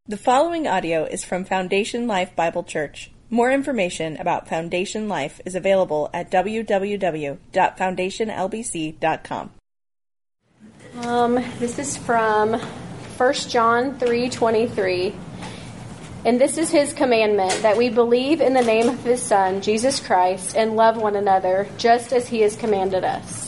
The following audio is from Foundation Life Bible Church. More information about Foundation Life is available at www.foundationlbc.com. This is from 1 John 3:23. And this is his commandment, that we believe in the name of his Son, Jesus Christ, and love one another, just as he has commanded us.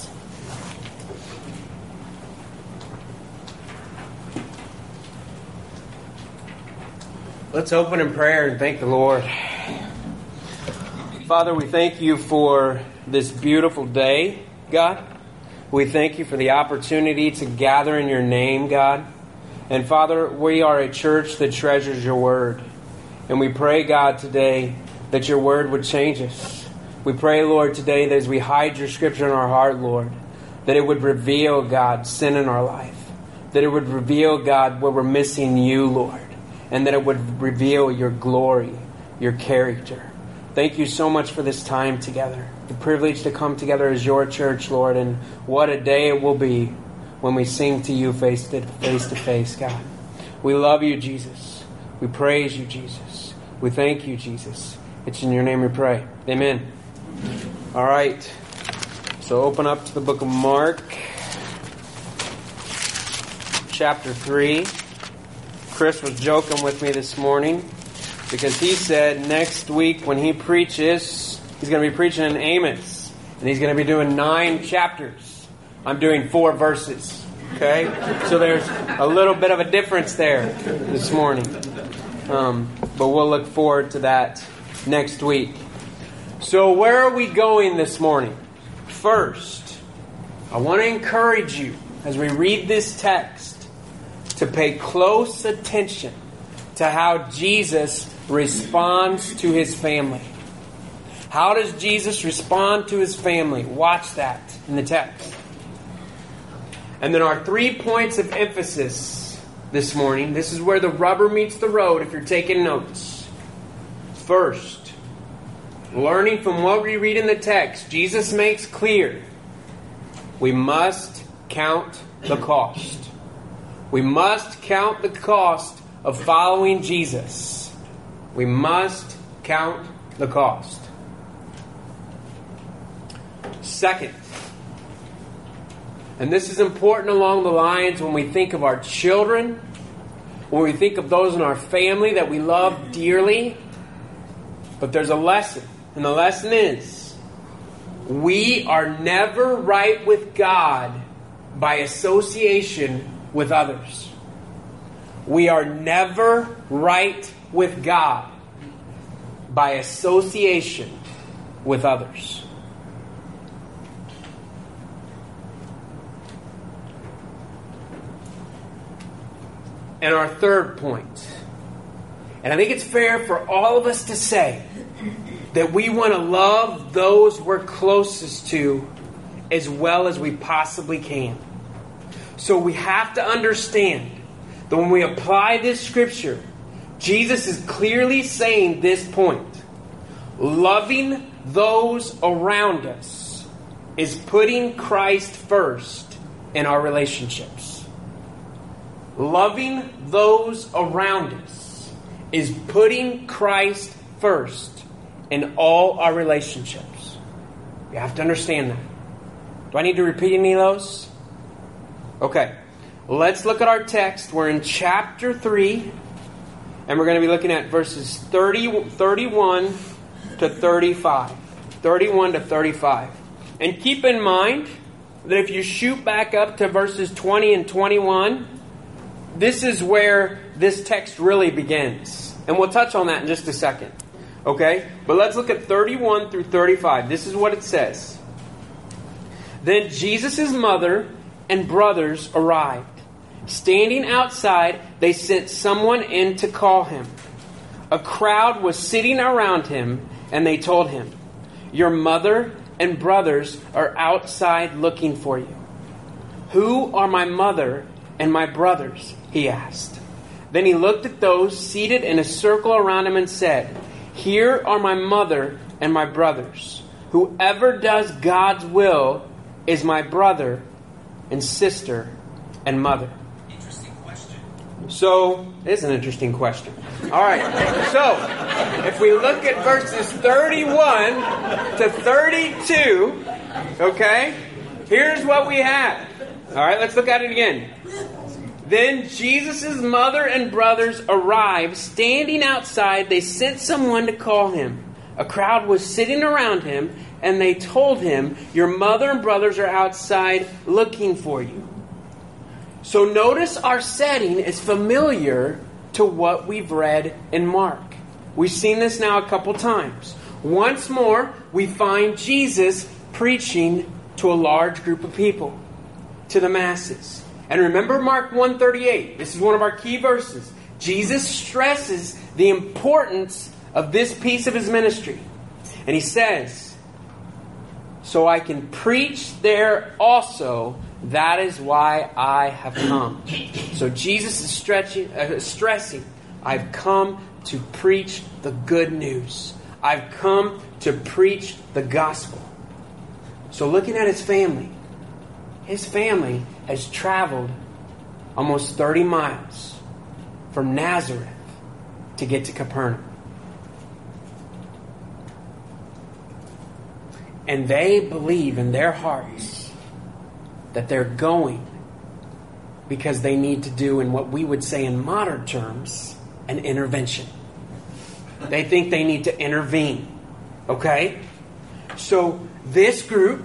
Let's open in prayer and thank the Lord. Father, we thank you for this beautiful day, God. We thank you for the opportunity to gather in your name, God. And Father, we are a church that treasures your word. And we pray, God, today that your word would change us. We pray, Lord, today that as we hide your scripture in our heart, Lord, that it would reveal, God, sin in our life. That it would reveal, God, where we're missing you, Lord. And that it would reveal your glory, your character. Thank you so much for this time together. The privilege to come together as your church, Lord. And what a day it will be when we sing to you face to face, God. We love you, Jesus. We praise you, Jesus. We thank you, Jesus. It's in your name we pray. Amen. All right. So open up to the book of Mark, chapter 3. Chris was joking with me this morning because he said next week when he preaches, he's going to be preaching in Amos. And he's going to be doing 9 chapters. I'm doing 4 verses. Okay? So there's a little bit of a difference there this morning. But we'll look forward to that next week. So where are we going this morning? First, I want to encourage you as we read this text to pay close attention to how Jesus responds to his family. How does Jesus respond to his family? Watch that in the text. And then our 3 points of emphasis this morning. This is where the rubber meets the road if you're taking notes. First, learning from what we read in the text, Jesus makes clear we must count the cost. We must count the cost of following Jesus. We must count the cost. Second, and this is important along the lines when we think of our children, when we think of those in our family that we love dearly, but there's a lesson, and the lesson is we are never right with God by association with others. We are never right with God by association with others. And our third point, and I think it's fair for all of us to say that we want to love those we're closest to as well as we possibly can. So we have to understand that when we apply this scripture, Jesus is clearly saying this point. Loving those around us is putting Christ first in our relationships. Loving those around us is putting Christ first in all our relationships. You have to understand that. Do I need to repeat any of those? Okay, let's look at our text. We're in chapter 3, and we're going to be looking at verses 31 to 35. 31 to 35. And keep in mind that if you shoot back up to verses 20 and 21, this is where this text really begins. And we'll touch on that in just a second. Okay, but let's look at 31 through 35. This is what it says. Then Jesus' mother and brothers arrived. Standing outside, they sent someone in to call him. A crowd was sitting around him, and they told him, "Your mother and brothers are outside looking for you." "Who are my mother and my brothers?" he asked. Then he looked at those seated in a circle around him and said, "Here are my mother and my brothers. Whoever does God's will is my brother and sister and mother." Interesting question. So, it's an interesting question. All right. So, if we look at verses 31 to 32, okay, here's what we have. All right, let's look at it again. Then Jesus' mother and brothers arrived. Standing outside, they sent someone to call him. A crowd was sitting around him, and they told him, "Your mother and brothers are outside looking for you." So notice our setting is familiar to what we've read in Mark. We've seen this now a couple times. Once more, we find Jesus preaching to a large group of people, to the masses. And remember Mark 1:38. This is one of our key verses. Jesus stresses the importance of this piece of his ministry. And he says, "So I can preach there also. That is why I have come." So Jesus is stressing, I've come to preach the good news. I've come to preach the gospel. So looking at his family has traveled almost 30 miles from Nazareth to get to Capernaum. And they believe in their hearts that they're going because they need to do, in what we would say in modern terms, an intervention. They think they need to intervene. Okay? So this group,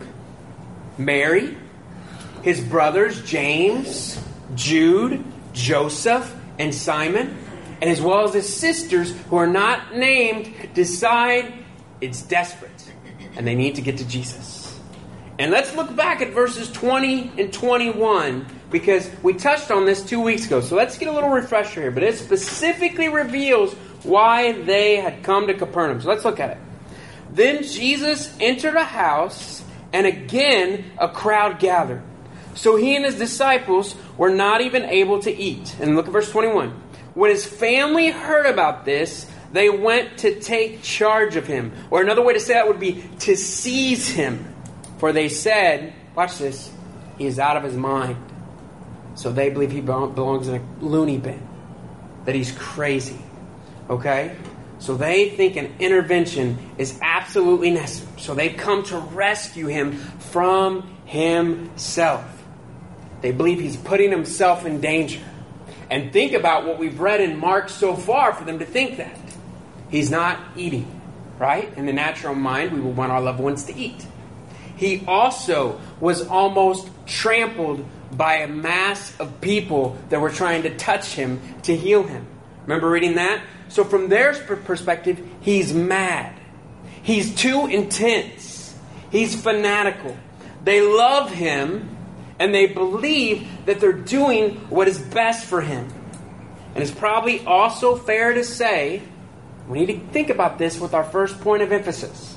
Mary, his brothers James, Jude, Joseph, and Simon, and as well as his sisters who are not named, decide it's desperate and they need to get to Jesus. And let's look back at verses 20 and 21 because we touched on this 2 weeks ago. So let's get a little refresher here. But it specifically reveals why they had come to Capernaum. So let's look at it. Then Jesus entered a house, and again a crowd gathered. So he and his disciples were not even able to eat. And look at verse 21. When his family heard about this, they went to take charge of him. Or another way to say that would be to seize him. For they said, watch this, he is out of his mind. So they believe he belongs in a loony bin. That he's crazy. Okay? So they think an intervention is absolutely necessary. So they've come to rescue him from himself. They believe he's putting himself in danger. And think about what we've read in Mark so far for them to think that. He's not eating, right? In the natural mind, we would want our loved ones to eat. He also was almost trampled by a mass of people that were trying to touch him to heal him. Remember reading that? So from their perspective, he's mad. He's too intense. He's fanatical. They love him and they believe that they're doing what is best for him. And it's probably also fair to say, we need to think about this with our first point of emphasis.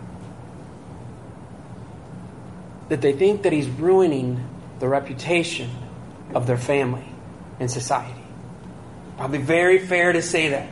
That they think that he's ruining the reputation of their family and society. Probably very fair to say that.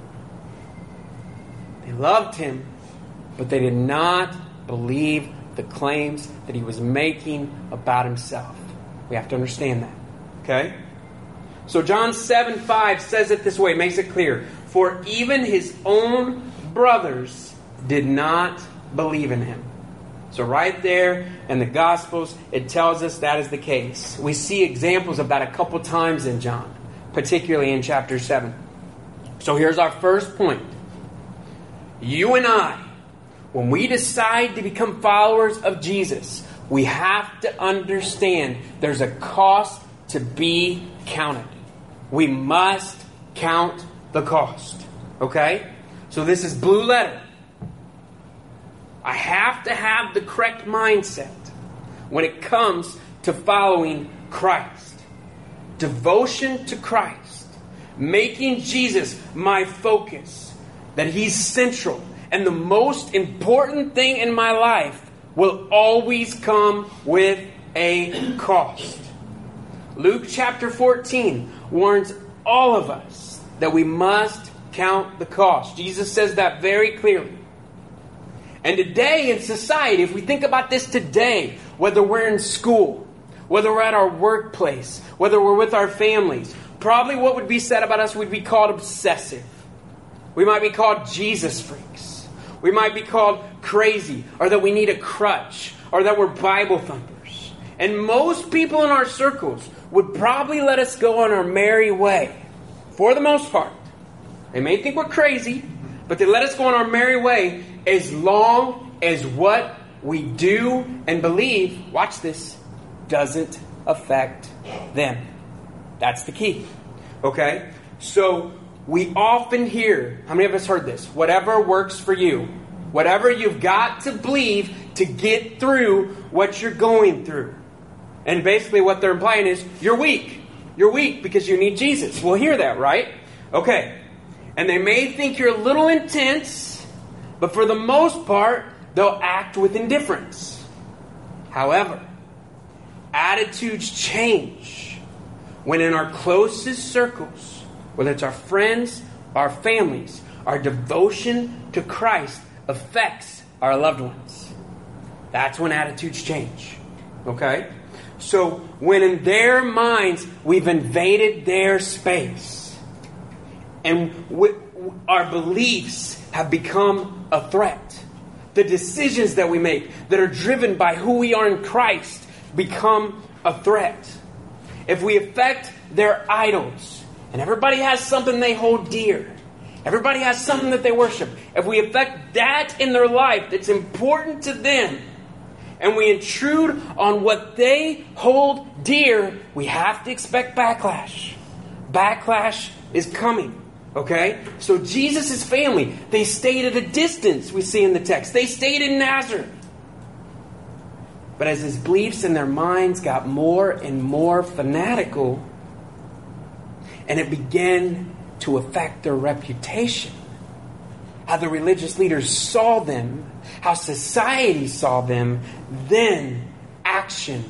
They loved him, but they did not believe the claims that he was making about himself. We have to understand that. Okay? So John 7:5 says it this way, makes it clear. For even his own brothers did not believe in him. So right there in the Gospels, it tells us that is the case. We see examples of that a couple times in John, particularly in chapter 7. So here's our first point. You and I, when we decide to become followers of Jesus, we have to understand there's a cost to be counted. We must count the cost. Okay? So this is blue letter. I have to have the correct mindset when it comes to following Christ. Devotion to Christ. Making Jesus my focus. That he's central. And the most important thing in my life will always come with a cost. Luke chapter 14 warns all of us that we must count the cost. Jesus says that very clearly. And today in society, if we think about this today, whether we're in school, whether we're at our workplace, whether we're with our families, probably what would be said about us would be called obsessive. We might be called Jesus freaks. We might be called crazy, or that we need a crutch, or that we're Bible thumpers. And most people in our circles would probably let us go on our merry way, for the most part. They may think we're crazy, but they let us go on our merry way as long as what we do and believe, watch this, doesn't affect them. That's the key. Okay? So we often hear, how many of us heard this? Whatever works for you. Whatever you've got to believe to get through what you're going through. And basically what they're implying is, you're weak. You're weak because you need Jesus. We'll hear that, right? Okay. And they may think you're a little intense, but for the most part, they'll act with indifference. However, attitudes change when in our closest circles, whether it's our friends, our families, our devotion to Christ affects our loved ones. That's when attitudes change. Okay? So when in their minds we've invaded their space and our beliefs have become a threat, the decisions that we make that are driven by who we are in Christ become a threat. If we affect their idols, and everybody has something they hold dear, everybody has something that they worship, if we affect that in their life that's important to them, and we intrude on what they hold dear, we have to expect backlash. Backlash is coming. Okay? So Jesus' family, they stayed at a distance, we see in the text. They stayed in Nazareth. But as his beliefs in their minds got more and more fanatical, and it began to affect their reputation, how the religious leaders saw them, how society saw them, then action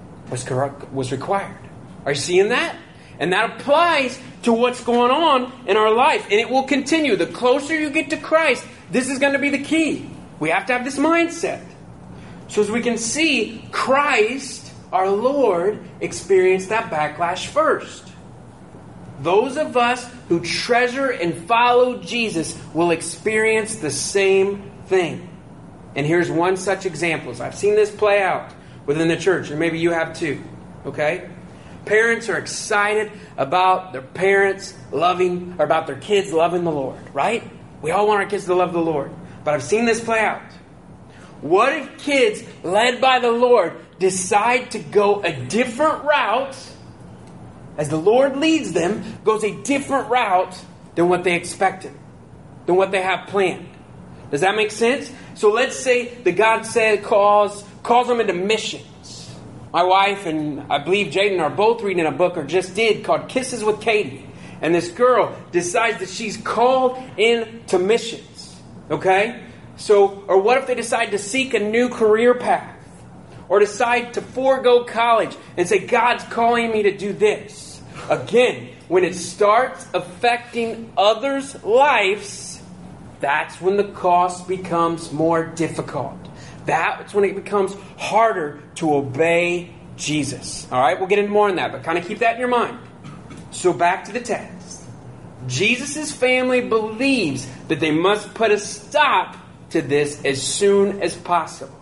was required. Are you seeing that? And that applies to what's going on in our life. And it will continue. The closer you get to Christ, this is going to be the key. We have to have this mindset. So as we can see, Christ, our Lord, experienced that backlash first. Those of us who treasure and follow Jesus will experience the same thing. And here's one such example. I've seen this play out within the church, and maybe you have too. Okay? Parents are excited about their about their kids loving the Lord, right? We all want our kids to love the Lord. But I've seen this play out. What if kids led by the Lord decide to go a different route, as the Lord leads them, goes a different route than what they expected, than what they have planned? Does that make sense? So let's say that God calls them into missions. My wife and I believe Jaden are both reading a book, or just did, called Kisses with Katie. And this girl decides that she's called into missions. Okay? So, or what if they decide to seek a new career path? Or decide to forego college and say, God's calling me to do this. Again, when it starts affecting others' lives, that's when the cost becomes more difficult. That's when it becomes harder to obey Jesus. All right, we'll get into more on that, but kind of keep that in your mind. So back to the text. Jesus' family believes that they must put a stop to this as soon as possible.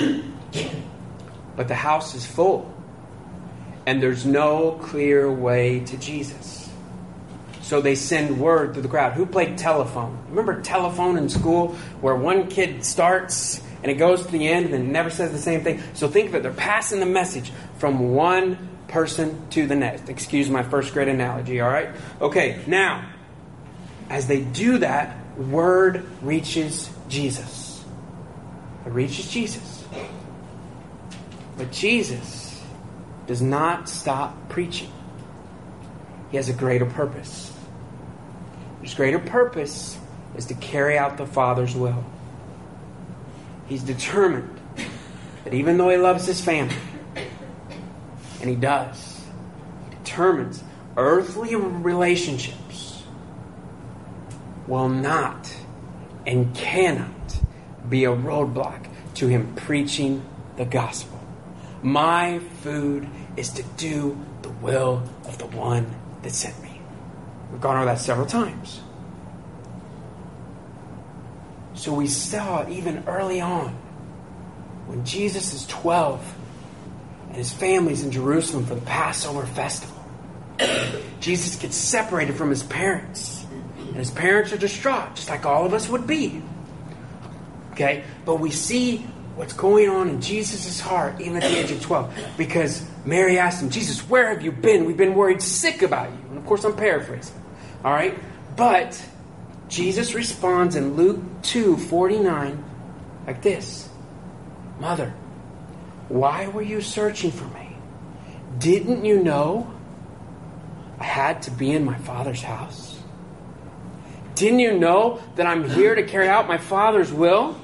But the house is full, and there's no clear way to Jesus. So they send word through the crowd. Who played telephone? Remember telephone in school, where one kid starts and it goes to the end and it never says the same thing? So think of it. They're passing the message from one person to the next. Excuse my first grade analogy, all right? Okay, now, as they do that, word reaches Jesus. It reaches Jesus. But Jesus does not stop preaching. He has a greater purpose. His greater purpose is to carry out the Father's will. He's determined that even though he loves his family, and he does, he determines earthly relationships will not and cannot be a roadblock to him preaching the gospel. My food is to do the will of the one that sent me. We've gone over that several times. So we saw even early on, when Jesus is 12 and his family's in Jerusalem for the Passover festival, Jesus gets separated from his parents. And his parents are distraught, just like all of us would be. Okay? But we see what's going on in Jesus' heart, even at the age of 12. Because Mary asked him, Jesus, where have you been? We've been worried sick about you. And of course, I'm paraphrasing. All right? But Jesus responds in Luke 2:49 like this. Mother, why were you searching for me? Didn't you know I had to be in my Father's house? Didn't you know that I'm here to carry out my Father's will?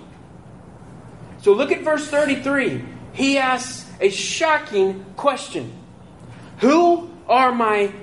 So look at verse 33. He asks a shocking question. Who are my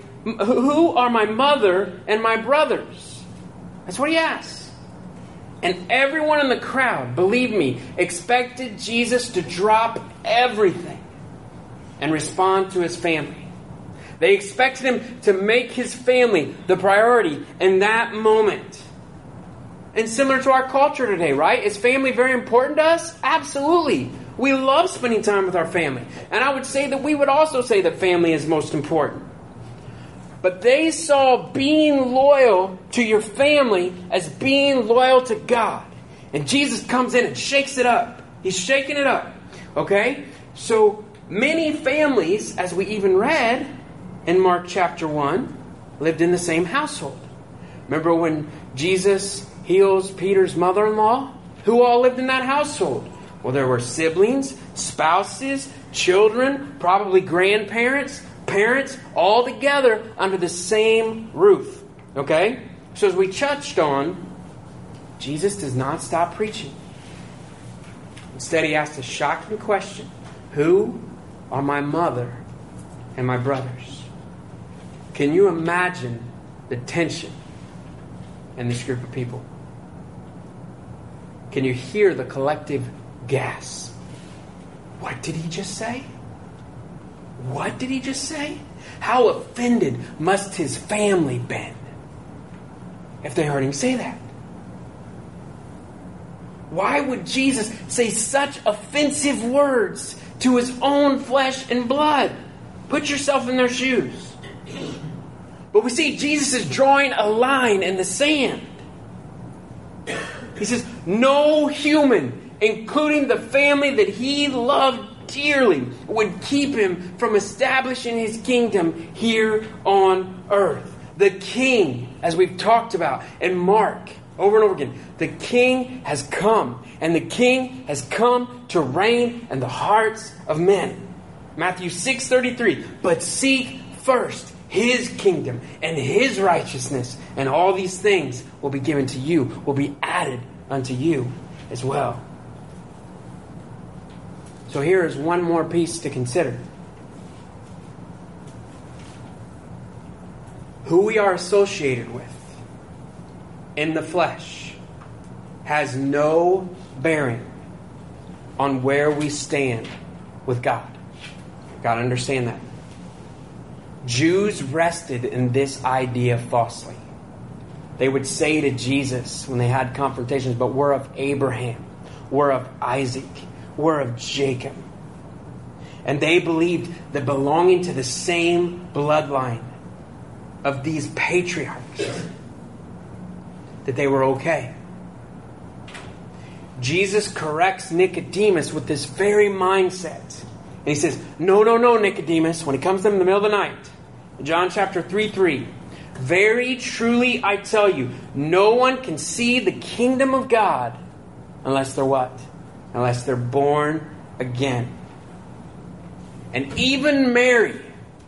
mother and my brothers? That's what he asks. And everyone in the crowd, believe me, expected Jesus to drop everything and respond to his family. They expected him to make his family the priority in that moment. And similar to our culture today, right? Is family very important to us? Absolutely. We love spending time with our family. And I would say that we would also say that family is most important. But they saw being loyal to your family as being loyal to God. And Jesus comes in and shakes it up. He's shaking it up. Okay? So many families, as we even read in Mark chapter 1, lived in the same household. Remember when Jesus heals Peter's mother-in-law? Who all lived in that household? Well, there were siblings, spouses, children, probably grandparents, parents, all together under the same roof. Okay? So as we touched on, Jesus does not stop preaching. Instead, he asks a shocking question. Who are my mother and my brothers? Can you imagine the tension in this group of people? Can you hear the collective gasp? What did he just say? What did he just say? How offended must his family been if they heard him say that? Why would Jesus say such offensive words to his own flesh and blood? Put yourself in their shoes. But we see Jesus is drawing a line in the sand. He says, no human, including the family that he loved dearly, would keep him from establishing his kingdom here on earth. The King, as we've talked about in Mark over and over again, the King has come, and the King has come to reign in the hearts of men. Matthew 6:33, but seek first his kingdom and his righteousness, and all these things will be given to you, will be added unto you as well. So here is one more piece to consider. Who we are associated with in the flesh has no bearing on where we stand with God. Got to understand that. Jews rested in this idea falsely. They would say to Jesus when they had confrontations, but we're of Abraham, we're of Isaac, we're of Jacob. And they believed that belonging to the same bloodline of these patriarchs, that they were okay. Jesus corrects Nicodemus with this very mindset. And he says, no, Nicodemus, when he comes to him in the middle of the night, in John chapter 3:3, very truly I tell you, no one can see the kingdom of God unless they're what? Unless they're born again. And even Mary,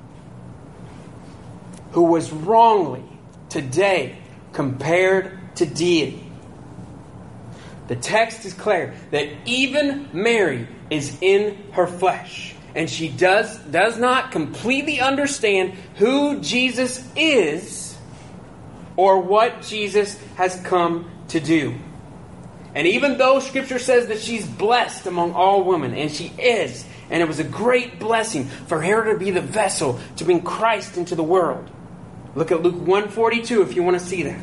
who was wrongly today compared to deity, the text is clear that even Mary is in her flesh. And she does not completely understand who Jesus is or what Jesus has come to do. And even though Scripture says that she's blessed among all women, and she is, and it was a great blessing for her to be the vessel to bring Christ into the world, Look at Luke 1:42 if you want to see that.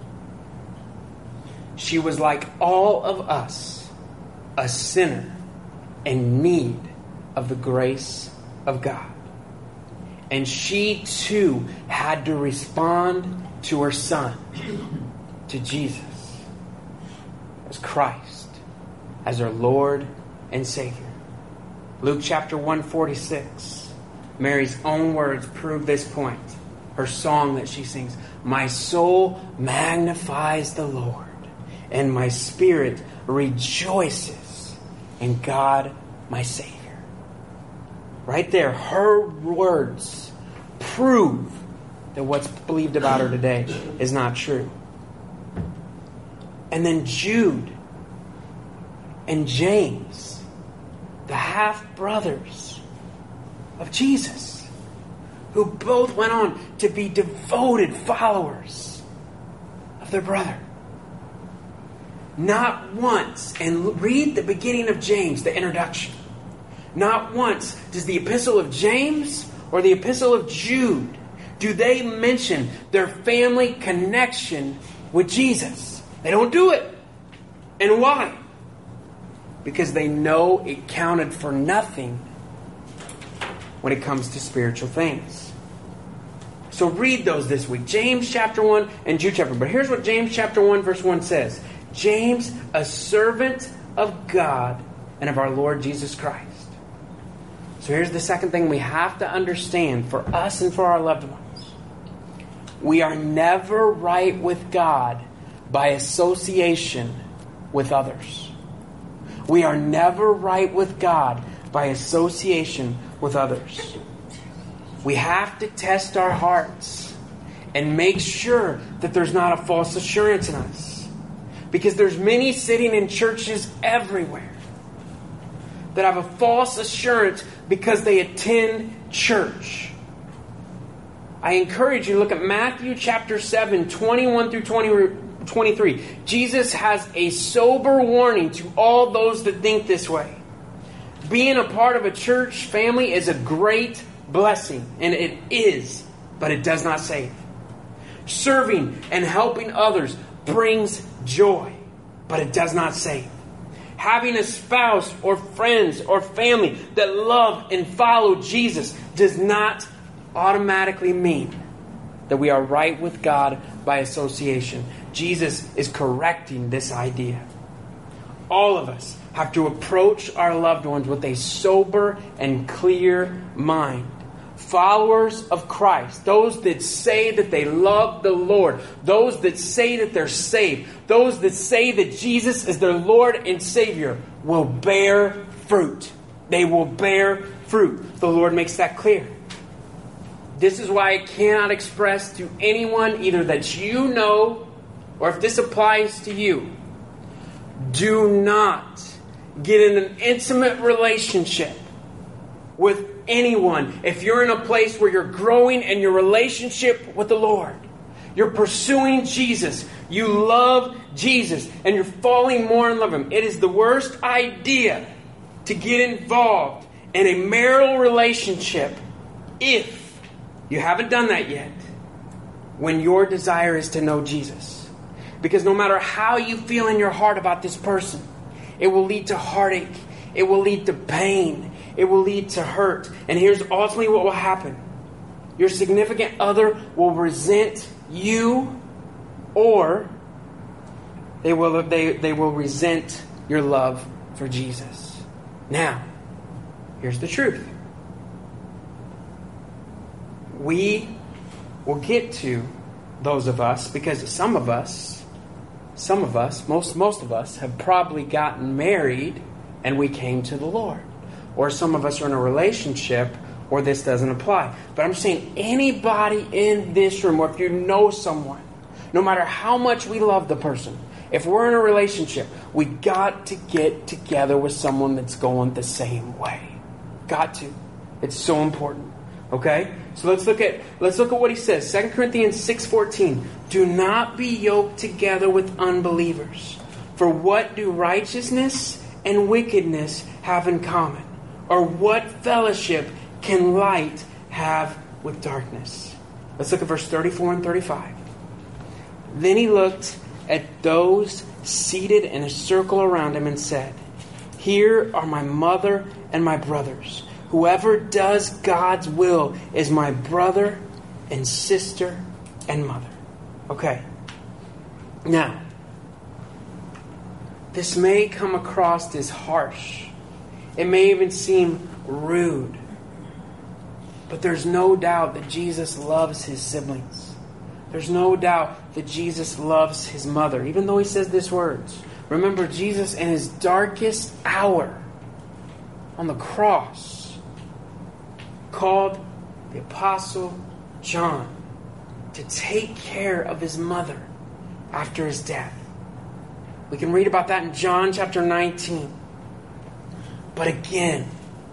She was like all of us, a sinner in need of the grace of God. And she too had to respond to her son, to Jesus, as Christ, as her Lord and Savior. Luke chapter 1:46, Mary's own words prove this point. Her song that she sings, "My soul magnifies the Lord, and my spirit rejoices in God my Savior." Right there, her words prove that what's believed about her today is not true. And then Jude and James, the half-brothers of Jesus, who both went on to be devoted followers of their brother. Not once, and read the beginning of James, the introduction. Not once does the epistle of James or the epistle of Jude, do they mention their family connection with Jesus. They don't do it. And why? Because they know it counted for nothing when it comes to spiritual things. So read those this week. James chapter 1 and Jude chapter 1. But here's what James chapter 1 verse 1 says. James, a servant of God and of our Lord Jesus Christ. So here's the second thing we have to understand for us and for our loved ones. We are never right with God by association with others. We are never right with God by association with others. We have to test our hearts and make sure that there's not a false assurance in us. Because there's many sitting in churches everywhere that have a false assurance because they attend church. I encourage you to look at Matthew chapter 7, 21 through 23. Jesus has a sober warning to all those that think this way. Being a part of a church family is a great blessing, and it is, but it does not save. Serving and helping others brings joy, but it does not save. Having a spouse or friends or family that love and follow Jesus does not automatically mean that we are right with God by association. Jesus is correcting this idea. All of us have to approach our loved ones with a sober and clear mind. Followers of Christ, those that say that they love the Lord, those that say that they're saved, those that say that Jesus is their Lord and Savior, will bear fruit. They will bear fruit. The Lord makes that clear. This is why I cannot express to anyone, either that you know, or if this applies to you, do not get in an intimate relationship with anyone if you're in a place where you're growing in your relationship with the Lord. You're pursuing Jesus. You love Jesus. And you're falling more in love with Him. It is the worst idea to get involved in a marital relationship if you haven't done that yet, when your desire is to know Jesus. Because no matter how you feel in your heart about this person, it will lead to heartache. It will lead to pain. It will lead to hurt. And here's ultimately what will happen. Your significant other will resent you, or they will resent your love for Jesus. Now, here's the truth. We will get to those of us, because some of us, most of us have probably gotten married and we came to the Lord. Or some of us are in a relationship or this doesn't apply. But I'm saying anybody in this room, or if you know someone, no matter how much we love the person, if we're in a relationship, we got to get together with someone that's going the same way. Got to. It's so important. Okay? So let's look at what he says. 2 Corinthians 6:14. Do not be yoked together with unbelievers. For what do righteousness and wickedness have in common? Or what fellowship can light have with darkness? Let's look at verse 34 and 35. Then he looked at those seated in a circle around him and said, "Here are my mother and my brothers. Whoever does God's will is my brother and sister and mother." Okay. Now, this may come across as harsh. It may even seem rude. But there's no doubt that Jesus loves his siblings. There's no doubt that Jesus loves his mother, even though he says these words. Remember, Jesus in his darkest hour on the cross called the Apostle John to take care of his mother after his death. We can read about that in John chapter 19. But again,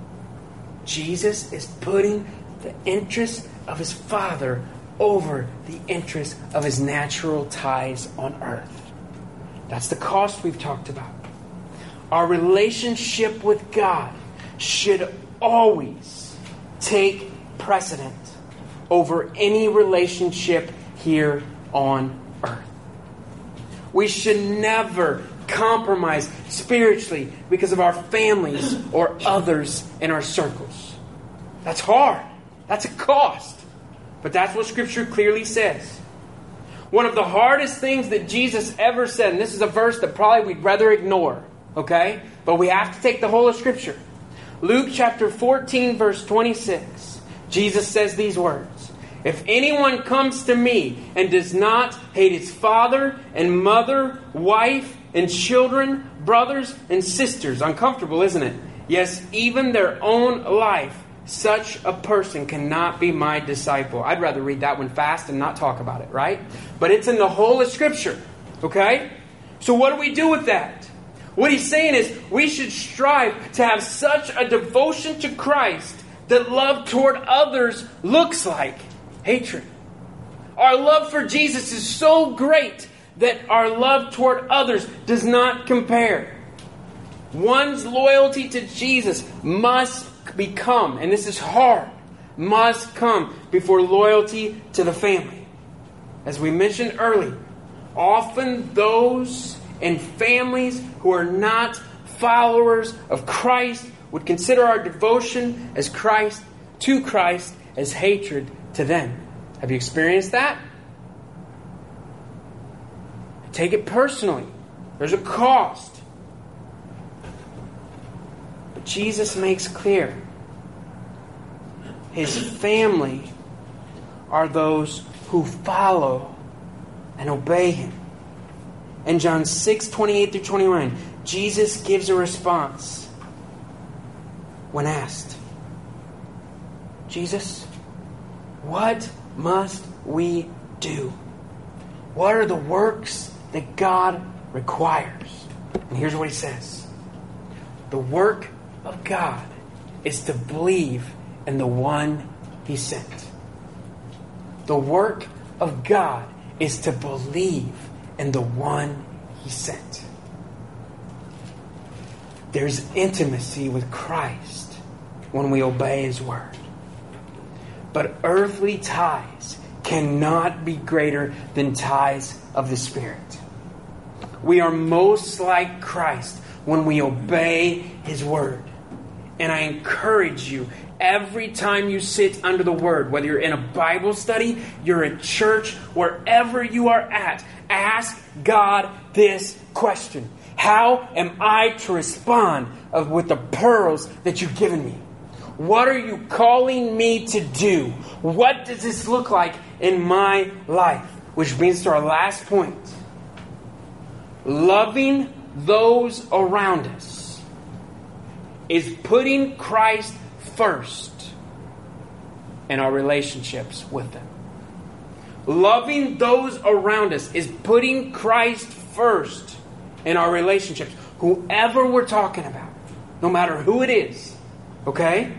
Jesus is putting the interest of his Father over the interest of his natural ties on earth. That's the cost we've talked about. Our relationship with God should always take precedent over any relationship here on earth. We should never compromise spiritually because of our families or others in our circles. That's hard. That's a cost. But that's what Scripture clearly says. One of the hardest things that Jesus ever said, and this is a verse that probably we'd rather ignore, okay? But we have to take the whole of Scripture. Luke chapter 14, verse 26. Jesus says these words, "If anyone comes to me and does not hate his father and mother, wife and children, brothers and sisters," uncomfortable, isn't it? "Yes, even their own life, such a person cannot be my disciple." I'd rather read that one fast and not talk about it, right? But it's in the whole of Scripture, okay? So what do we do with that? What he's saying is we should strive to have such a devotion to Christ that love toward others looks like hatred. Our love for Jesus is so great that our love toward others does not compare. One's loyalty to Jesus must become, and this is hard, must come before loyalty to the family. As we mentioned earlier, often those in families who are not followers of Christ would consider our devotion as Christ to Christ as hatred to them. Have you experienced that? Take it personally. There's a cost. But Jesus makes clear his family are those who follow and obey him. In John 6:28 through 29, Jesus gives a response when asked, "Jesus, what must we do? What are the works that God requires?" And here's what he says. The work of God is to believe in the one he sent. The work of God is to believe in the one he sent. There's intimacy with Christ when we obey his word. But earthly ties cannot be greater than ties of the Spirit. We are most like Christ when we obey his word. And I encourage you, every time you sit under the word, whether you're in a Bible study, you're at church, wherever you are at, ask God this question. How am I to respond with the pearls that you've given me? What are you calling me to do? What does this look like in my life? Which brings to our last point. Loving those around us is putting Christ first in our relationships with them. Loving those around us is putting Christ first in our relationships. Whoever we're talking about, no matter who it is, okay?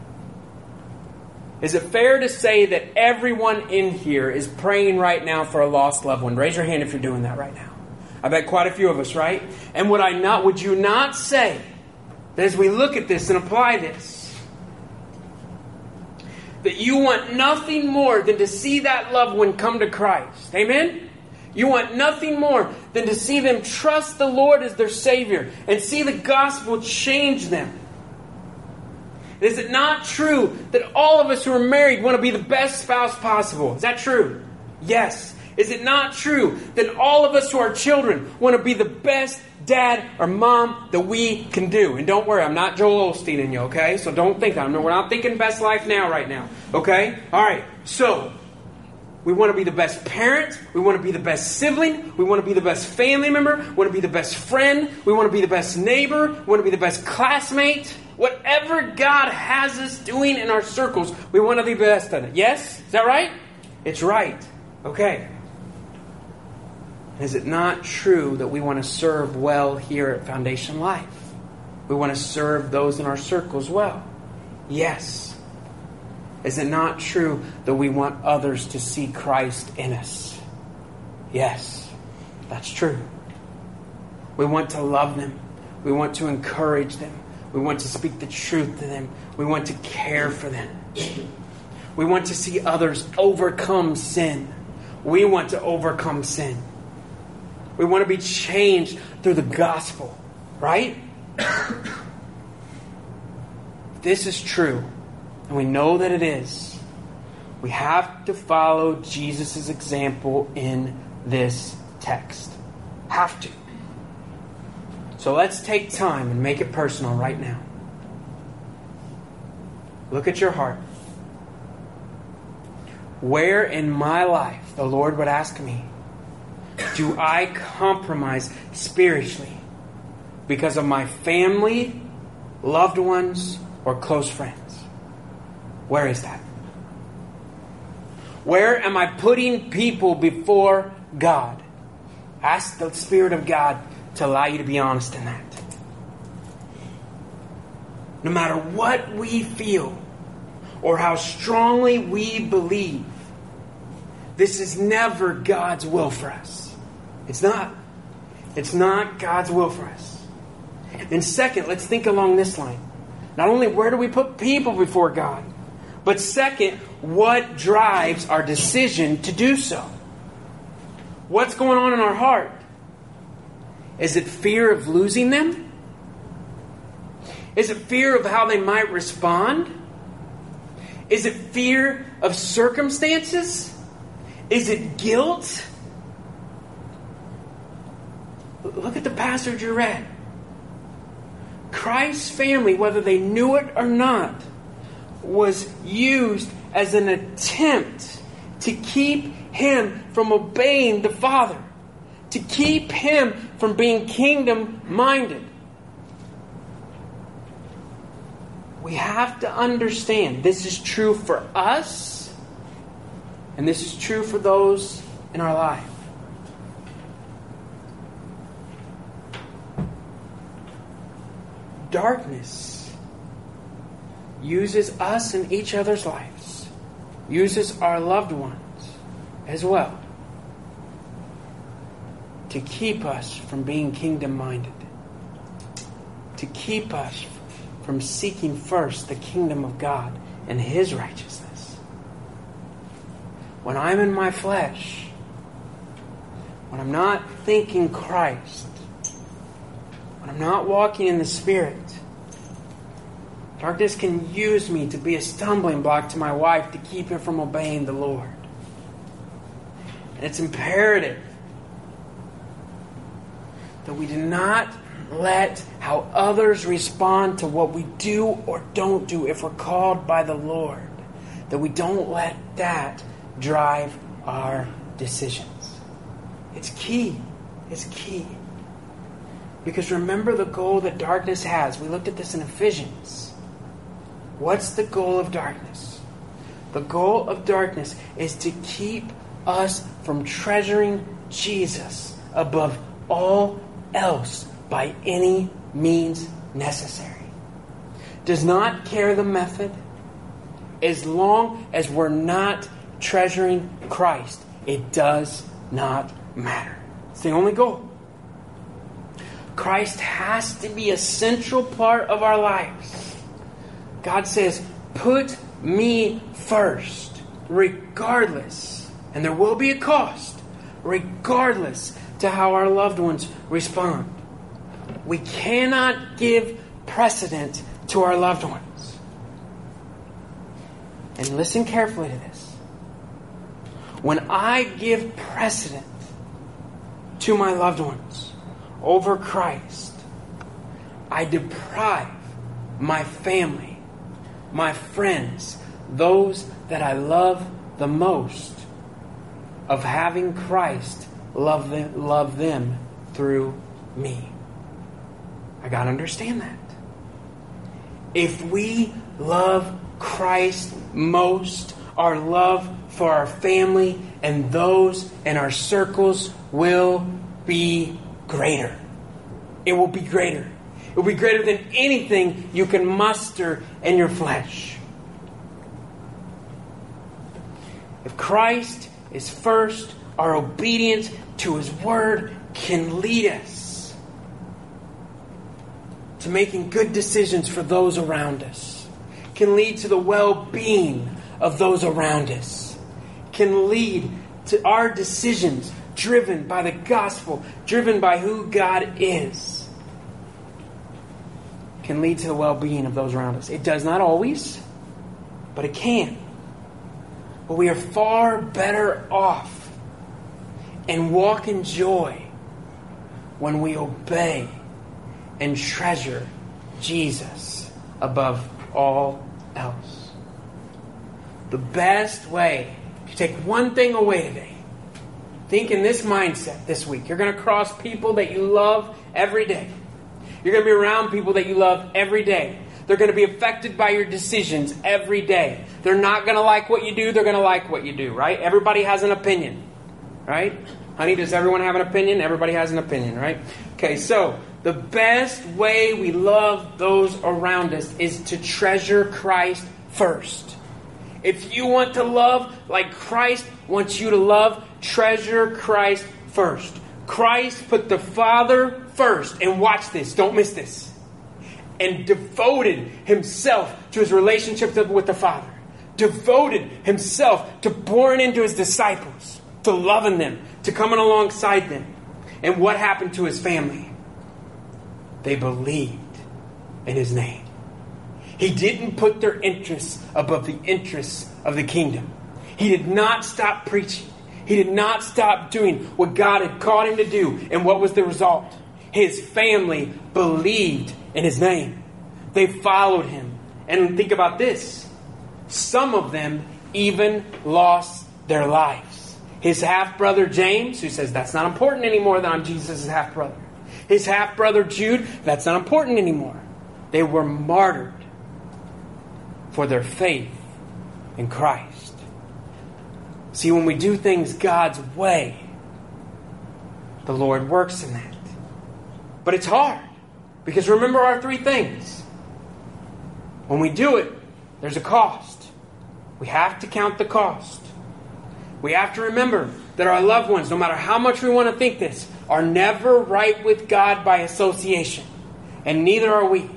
Is it fair to say that everyone in here is praying right now for a lost loved one? Raise your hand if you're doing that right now. I bet quite a few of us, right? And would you not say that as we look at this and apply this, that you want nothing more than to see that loved one come to Christ. Amen? You want nothing more than to see them trust the Lord as their Savior and see the gospel change them. Is it not true that all of us who are married want to be the best spouse possible? Is that true? Yes. Is it not true that all of us who are children want to be the best dad or mom that we can do? And don't worry, I'm not Joel Osteen in you, okay? So don't think that. We're not thinking best life now right now, okay? All right, so we want to be the best parent. We want to be the best sibling. We want to be the best family member. We want to be the best friend. We want to be the best neighbor. We want to be the best classmate. Whatever God has us doing in our circles, we want to be the best at it. Yes? Is that right? It's right. Okay. Is it not true that we want to serve well here at Foundation Life? We want to serve those in our circles well. Yes. Is it not true that we want others to see Christ in us? Yes, that's true. We want to love them. We want to encourage them. We want to speak the truth to them. We want to care for them. We want to see others overcome sin. We want to overcome sin. We want to be changed through the gospel, right? This is true, and we know that it is. We have to follow Jesus' example in this text. Have to. So let's take time and make it personal right now. Look at your heart. Where in my life, the Lord would ask me, do I compromise spiritually because of my family, loved ones, or close friends? Where is that? Where am I putting people before God? Ask the Spirit of God to allow you to be honest in that. No matter what we feel or how strongly we believe, this is never God's will for us. It's not. It's not God's will for us. And second, let's think along this line. Not only where do we put people before God, but second, what drives our decision to do so? What's going on in our heart? Is it fear of losing them? Is it fear of how they might respond? Is it fear of circumstances? Is it guilt? Look at the passage you read. Christ's family, whether they knew it or not, was used as an attempt to keep him from obeying the Father, to keep him from being kingdom-minded. We have to understand this is true for us, and this is true for those in our life. Darkness uses us in each other's lives, uses our loved ones as well, to keep us from being kingdom-minded, to keep us from seeking first the kingdom of God and His righteousness. When I'm in my flesh, when I'm not thinking Christ, when I'm not walking in the Spirit, darkness can use me to be a stumbling block to my wife to keep her from obeying the Lord. And it's imperative that we do not let how others respond to what we do or don't do if we're called by the Lord, that we don't let that drive our decisions. It's key. It's key. Because remember the goal that darkness has. We looked at this in Ephesians. What's the goal of darkness? The goal of darkness is to keep us from treasuring Jesus above all else by any means necessary. Does not care the method. As long as we're not treasuring Christ, it does not matter. It's the only goal. Christ has to be a central part of our lives. God says, put me first, regardless, and there will be a cost, regardless to how our loved ones respond. We cannot give precedent to our loved ones. And listen carefully to this. When I give precedent to my loved ones over Christ, I deprive my family, my friends, those that I love the most, of having Christ love them through me. I got to understand that. If we love Christ most, our love for our family and those in our circles will be greater. It will be greater. It will be greater than anything you can muster in your flesh. If Christ is first, our obedience to His Word can lead us to making good decisions for those around us, can lead to the well-being of those around us, can lead to our decisions driven by the gospel, driven by who God is, can lead to the well-being of those around us. It does not always, but it can. But we are far better off and walk in joy when we obey and treasure Jesus above all else. The best way to take one thing away today, think in this mindset this week. You're going to cross people that you love every day. You're going to be around people that you love every day. They're going to be affected by your decisions every day. They're not going to like what you do. They're going to like what you do, right? Everybody has an opinion, right? Honey, does everyone have an opinion? Everybody has an opinion, right? Okay, so the best way we love those around us is to treasure Christ first. If you want to love like Christ wants you to love, treasure Christ first. Christ put the Father first. And watch this. Don't miss this. And devoted Himself to His relationship with the Father. Devoted Himself to pouring into His disciples. To loving them. To coming alongside them. And what happened to His family? They believed in His name. He didn't put their interests above the interests of the kingdom. He did not stop preaching. He did not stop doing what God had called Him to do. And what was the result? His family believed in His name. They followed Him. And think about this. Some of them even lost their lives. His half-brother James, who says, that's not important anymore that I'm Jesus' half-brother. His half-brother Jude, that's not important anymore. They were martyred for their faith in Christ. See, when we do things God's way, the Lord works in that. But it's hard. Because remember our three things. When we do it, there's a cost. We have to count the cost. We have to remember that our loved ones, no matter how much we want to think this, are never right with God by association. And neither are we.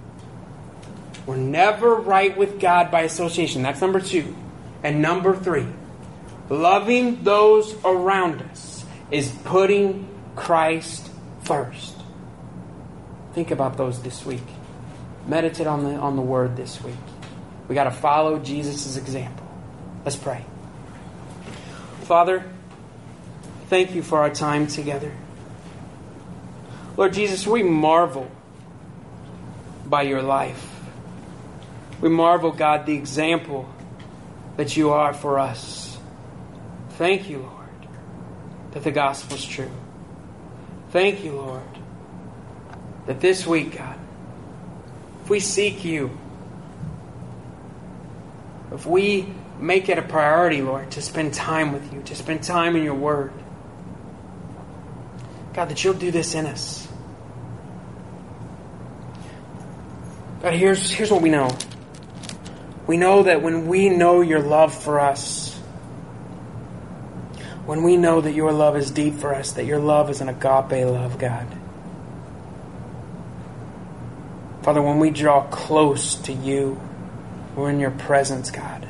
We're never right with God by association. That's number 2. And number 3, loving those around us is putting Christ first. Think about those this week. Meditate on the Word this week. We got to follow Jesus' example. Let's pray. Father, thank You for our time together. Lord Jesus, we marvel by Your life. We marvel, God, the example that You are for us. Thank You, Lord, that the gospel is true. Thank You, Lord, that this week, God, if we seek You, if we make it a priority, Lord, to spend time with You, to spend time in Your Word, God, that You'll do this in us. God, here's what we know. We know that when we know Your love for us, when we know that Your love is deep for us, that Your love is an agape love, God. Father, when we draw close to You, We're in your presence, God.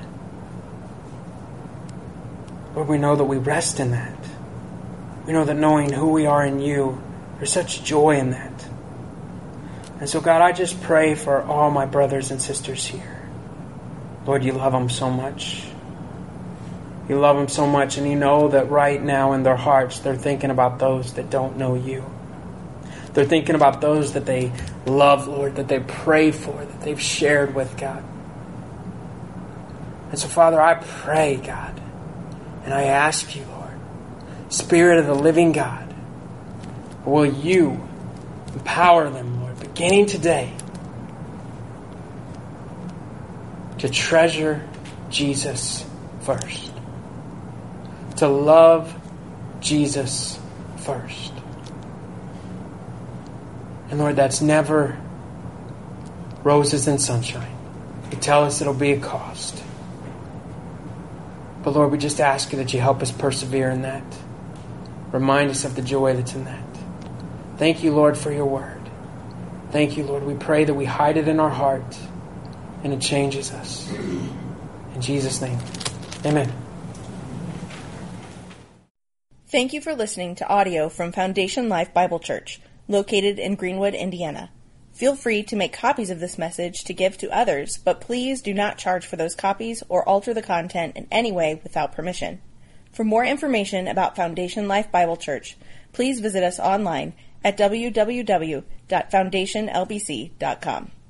Lord, we know that we rest in that. We know that knowing who we are in you, there's such joy in that. And so, God, I just pray for all my brothers and sisters here. Lord, you love them so much. You love them so much, and you know that right now in their hearts, they're thinking about those that don't know you. They're thinking about those that they love, Lord, that they pray for, that they've shared with, God. And so, Father, I pray, God, and I ask you, Lord, Spirit of the living God, will you empower them, Lord, beginning today, to treasure Jesus first. To love Jesus first. And Lord, that's never roses and sunshine. You tell us it'll be a cost. But Lord, we just ask you that you help us persevere in that. Remind us of the joy that's in that. Thank you, Lord, for your word. Thank you, Lord. We pray that we hide it in our heart and it changes us. In Jesus' name, amen. Thank you for listening to audio from Foundation Life Bible Church, located in Greenwood, Indiana. Feel free to make copies of this message to give to others, but please do not charge for those copies or alter the content in any way without permission. For more information about Foundation Life Bible Church, please visit us online at www.foundationlbc.com.